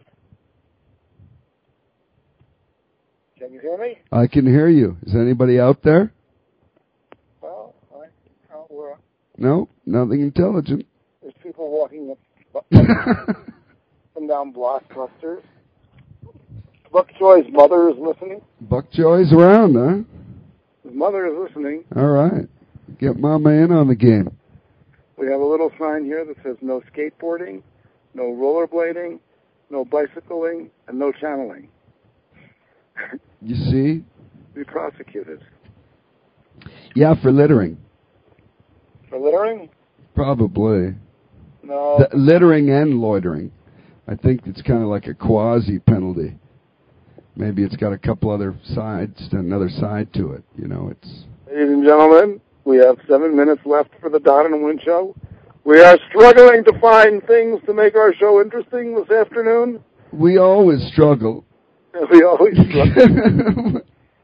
A: Can you hear me?
B: I can hear you. Is anybody out there?
A: Well,
B: No, nothing intelligent.
A: There's people walking up and down blockbusters. Buck Joy's mother is listening.
B: Buck Joy's around, huh?
A: His mother is listening.
B: All right. Get Mama in on the game.
A: We have a little sign here that says no skateboarding, no rollerblading, no bicycling, and no channeling.
B: You see?
A: Be prosecuted.
B: Yeah, for littering.
A: For littering?
B: Probably.
A: No.
B: Littering and loitering. I think it's kind of like a quasi-penalty. Maybe it's got a couple other sides, another side to it. It's...
A: Ladies and gentlemen, we have 7 minutes left for the Don and Win show. We are struggling to find things to make our show interesting this afternoon.
B: We always struggle.
A: We always struggle.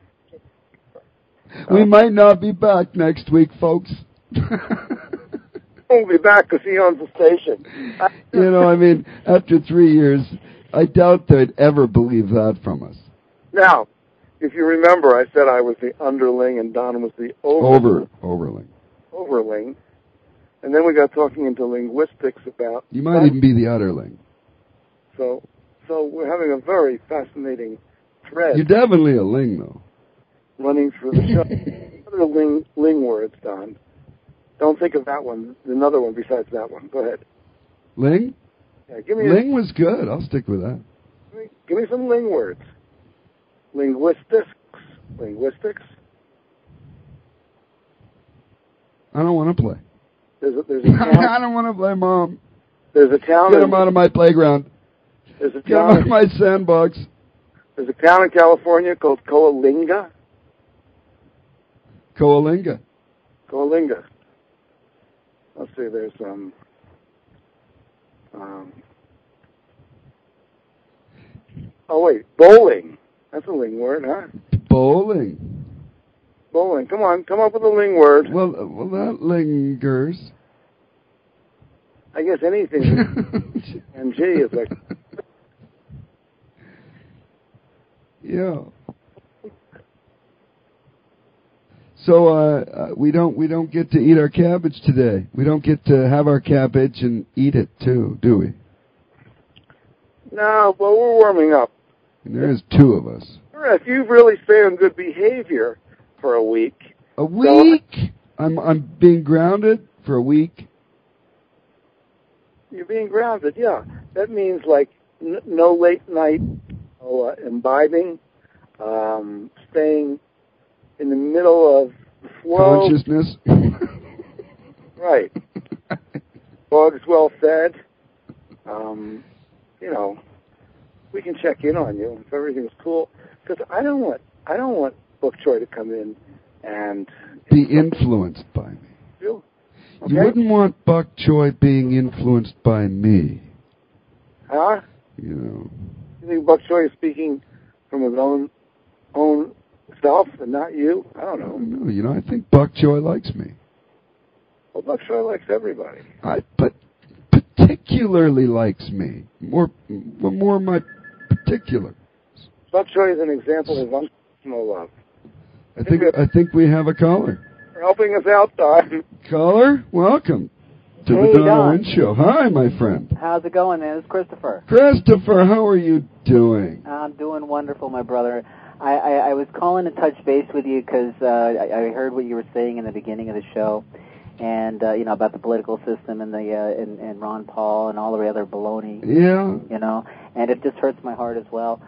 B: We might not be back next week, folks.
A: We'll be back because he owns the station.
B: After 3 years, I doubt they'd ever believe that from us.
A: Now, if you remember, I said I was the underling and Don was the overling. And then we got talking into linguistics about...
B: You might even be the utterling.
A: So we're having a very fascinating thread.
B: You're definitely a ling, though.
A: Running through the show. Other ling words, Don. Don't think of that one. Another one besides that one. Go ahead.
B: Ling?
A: Yeah, give me
B: ling was good. I'll stick with that.
A: Give me some ling words. Linguistics.
B: I don't want to play.
A: There's a town.
B: I don't want to play, Mom.
A: There's a town.
B: Get him out of my playground.
A: There's a
B: Get him out of my sandbox.
A: There's a town in California called Coalinga.
B: Coalinga.
A: Let's see. There's bowling. That's a ling word, huh?
B: Bowling.
A: Come on, come up with a ling word.
B: Well, that lingers.
A: I guess anything. MG is like.
B: Yeah. So we don't get to eat our cabbage today. We don't get to have our cabbage and eat it too, do we?
A: No, but we're warming up.
B: And there's two of us.
A: If you really stay on good behavior for a week.
B: A week? I'm being grounded for a week.
A: You're being grounded, yeah. That means like no late night imbibing, staying in the middle of the flow.
B: Consciousness.
A: Right. Dog's well fed. We can check in on you if everything's cool. Because I don't want Book Joy to come in and
B: be influenced by me.
A: You? Okay.
B: You wouldn't want Buck Joy being influenced by me.
A: Huh?
B: You
A: think Buck Joy is speaking from his own self and not you? I don't know.
B: No, I think Buck Joy likes me.
A: Well, Buck Joy likes everybody.
B: But particularly likes me. More my particular.
A: Buck Joy is an example of unconditional love.
B: I think we have a caller.
A: You're helping us out, Don.
B: Caller, welcome to the Don Wynn Show. Hi, my friend.
E: How's it going, man? It's Christopher.
B: Christopher, how are you doing?
E: I'm doing wonderful, my brother. I was calling to touch base with you because I heard what you were saying in the beginning of the show, and about the political system and and Ron Paul and all the other baloney.
B: Yeah.
E: And it just hurts my heart as well.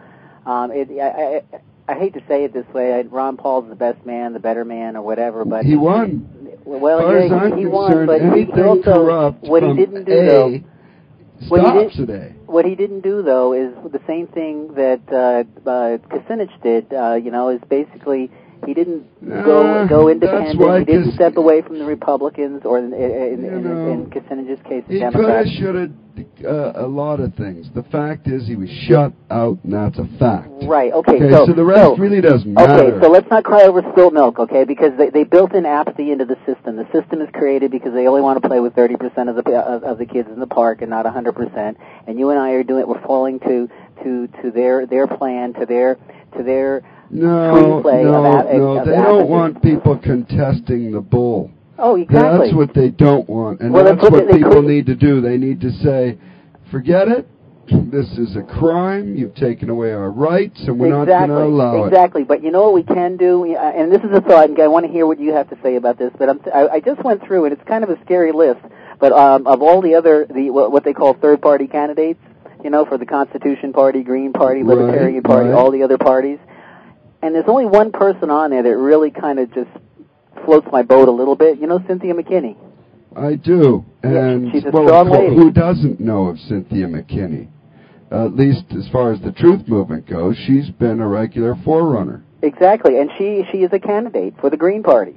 E: I hate to say it this way. Ron Paul's the best man, the better man, or whatever, but
B: he won.
E: Well,
B: as far as
E: yeah,
B: I'm
E: he won,
B: concerned,
E: but
B: anything
E: he also,
B: corrupt
E: what
B: from
E: he didn't do,
B: A
E: though,
B: stops at A.
E: What he didn't do, though, is the same thing that Kucinich did. Is basically he didn't go independent. He didn't step away from the Republicans, or in Kucinich's case, the Democrats.
B: He could have, should have, a lot of things. The fact is, he was shut out, and that's a fact.
E: Right. Okay.
B: So the rest really doesn't matter.
E: Okay. So let's not cry over spilled milk, okay? Because they built in apathy into the system. The system is created because they only want to play with 30% of the kids in the park and not 100%. And you and I are doing it. We're falling to their plan, to their screenplay.
B: No. They don't want people contesting the bull.
E: Oh, exactly.
B: That's what they don't want, and that's what people need to do. They need to say, forget it. This is a crime. You've taken away our rights, and we're not going to allow it. Exactly.
E: But you know what we can do? And this is a thought, and I want to hear what you have to say about this. But I just went through, and it's kind of a scary list. But of all the other, what they call third-party candidates, for the Constitution Party, Green Party, Libertarian Party, all the other parties, and there's only one person on there that really kind of just floats my boat a little bit. Cynthia McKinney.
B: I do. And
E: she's a strong lady.
B: Who doesn't know of Cynthia McKinney? At least as far as the Truth Movement goes, she's been a regular forerunner.
E: Exactly, and she is a candidate for the Green Party.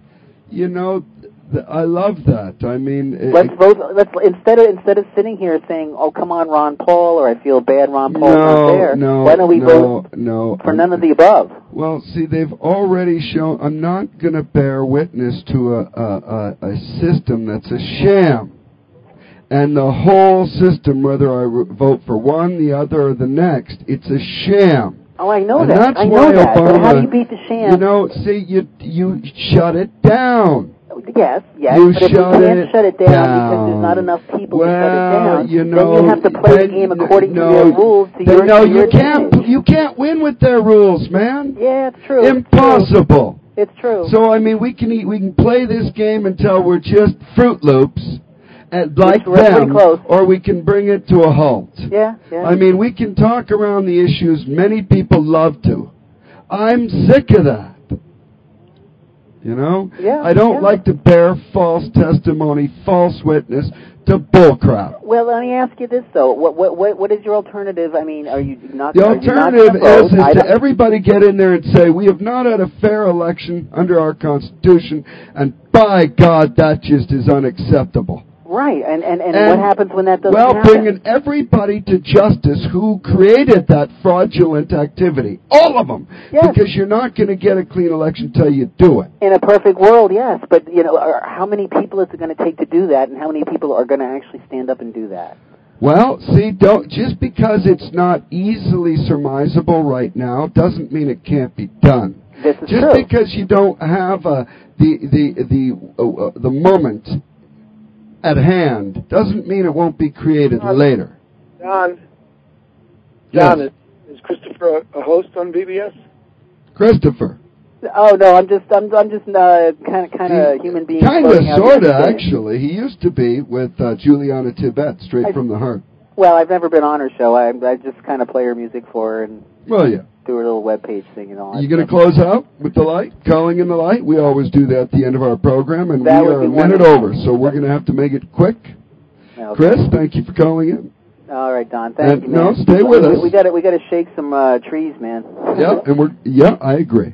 B: I love that. I mean,
E: let's vote. Let's instead of sitting here saying, "Oh, come on, Ron Paul," or "I feel bad, Ron Paul's not there." Why don't we vote for none of the above?
B: Well, see, they've already shown. I'm not going to bear witness to a system that's a sham, and the whole system, whether I vote for one, the other, or the next, it's a sham.
E: Oh, I know
B: and
E: that.
B: That's
E: I
B: why
E: know that.
B: Obama,
E: but how do you beat the sham?
B: See, you shut it down.
E: Yes,
B: you
E: but if you can't shut it down because there's not enough people to shut it down, then you have to play the game according to their rules.
B: You can't win with their rules, man.
E: Yeah, it's true.
B: Impossible.
E: It's true.
B: So I mean, we can play this game until we're just Fruit Loops, like them, or we can bring it to a halt.
E: Yeah.
B: I mean, we can talk around the issues. Many people love to. I'm sick of that. I don't like to bear false testimony, false witness to bullcrap.
E: Well, let me ask you this though: what is your alternative? I mean, are you not?
B: The alternative is to everybody get in there and say, we have not had a fair election under our Constitution, and by God, that just is unacceptable.
E: Right, and what happens when that doesn't happen?
B: Well, bringing everybody to justice who created that fraudulent activity. All of them.
E: Yes.
B: Because you're not going to get a clean election until you do it.
E: In a perfect world, yes. But, how many people is it going to take to do that, and how many people are going to actually stand up and do that?
B: Well, see, just because it's not easily surmisable right now doesn't mean it can't be done.
E: This is
B: just
E: true.
B: Because you don't have the moment at hand doesn't mean it won't be created later.
A: John,
B: yes.
A: Is Christopher a host on BBS?
B: Christopher.
E: Oh no, I'm just kind of human being.
B: Kind of, sort of, actually. He used to be with Juliana Tibet, straight from the heart.
E: Well, I've never been on her show. I just kind of play her music for her and do her little webpage thing and all that.
B: You going to close out with the light? Calling in the light? We always do that at the end of our program, and we are a minute over, so we're going to have to make it quick. Okay. Chris, thank you for calling in.
E: All right, Don. Thank you, man.
B: No, stay with us.
E: We got to shake some trees, man.
B: Yeah, I agree.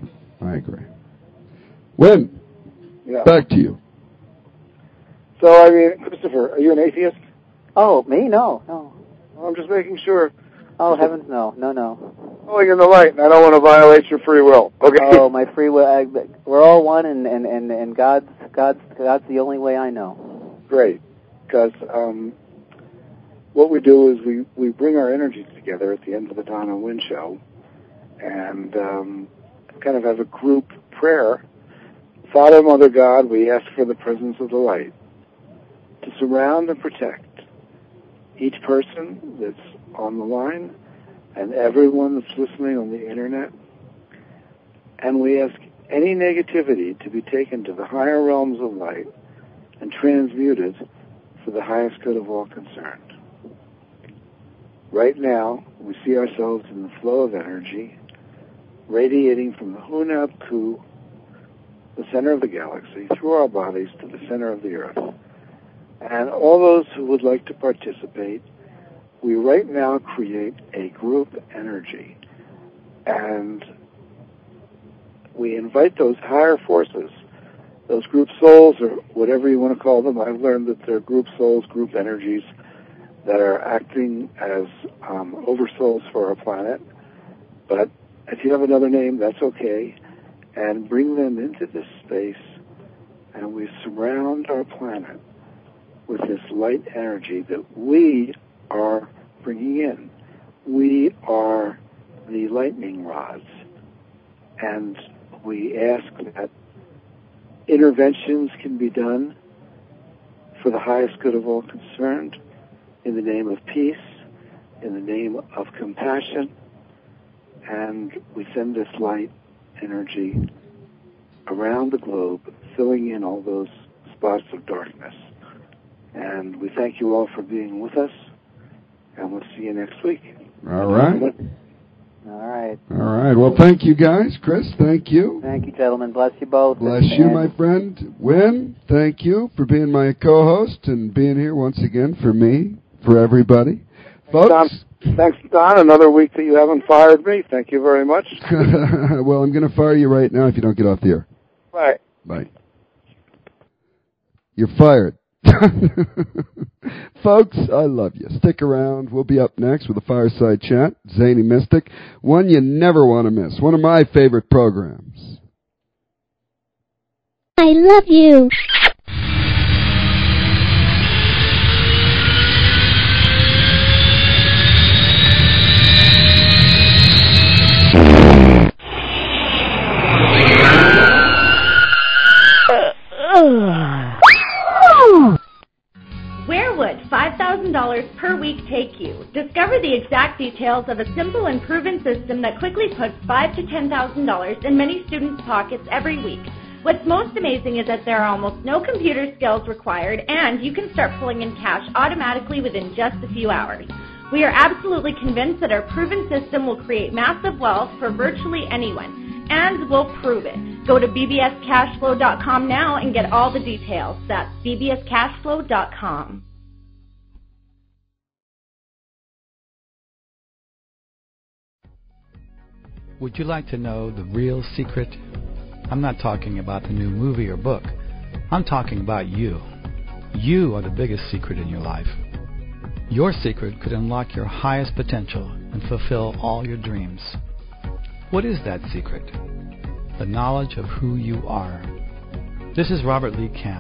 B: Win.
A: Yeah.
B: Back to you.
A: So, I mean, Christopher, are you an atheist?
E: Oh, me? No.
A: I'm just making sure.
E: Oh, heavens, no.
A: Calling in the light, and I don't want to violate your free will. Okay.
E: Oh, my free will. We're all one, and God's the only way I know.
A: Great, because what we do is we bring our energies together at the end of the Don and Wynn show, and kind of have a group prayer. Father, Mother, God, we ask for the presence of the light to surround and protect each person that's on the line and everyone that's listening on the internet. And we ask any negativity to be taken to the higher realms of light and transmuted for the highest good of all concerned. Right now, we see ourselves in the flow of energy radiating from the Hunab Ku the center of the galaxy, through our bodies to the center of the Earth. And all those who would like to participate, we right now create a group energy. And we invite those higher forces, those group souls, or whatever you want to call them. I've learned that they're group souls, group energies that are acting as oversouls for our planet. But if you have another name, that's okay. And bring them into this space, and we surround our planet with this light energy that we are bringing in. We are the lightning rods. And we ask that interventions can be done for the highest good of all concerned, in the name of peace, in the name of compassion, and we send this light energy around the globe, filling in all those spots of darkness. And we thank you all for being with us, and we'll see you next week.
B: All right.
E: All right.
B: All right. Well, thank you, guys. Chris, thank you.
E: Thank you, gentlemen. Bless you both.
B: Bless you, my friend. Wynn, thank you for being my co-host and being here once again for me, for everybody. Folks.
A: Thanks, Don. Another week that you haven't fired me. Thank you very much.
B: Well, I'm going to fire you right now if you don't get off the air.
A: Bye.
B: Bye. You're fired. Folks, I love you. Stick around. We'll be up next with a fireside chat. Zany Mystic. One you never want to miss. One of my favorite programs.
F: I love you.
G: Where would $5,000 per week take you? Discover the exact details of a simple and proven system that quickly puts $5,000 to $10,000 in many students' pockets every week. What's most amazing is that there are almost no computer skills required, and you can start pulling in cash automatically within just a few hours. We are absolutely convinced that our proven system will create massive wealth for virtually anyone, and we'll prove it. Go to bbscashflow.com now and get all the details. That's bbscashflow.com.
H: Would you like to know the real secret? I'm not talking about the new movie or book. I'm talking about you. You are the biggest secret in your life. Your secret could unlock your highest potential and fulfill all your dreams. What is that secret? The knowledge of who you are. This is Robert Lee Camp.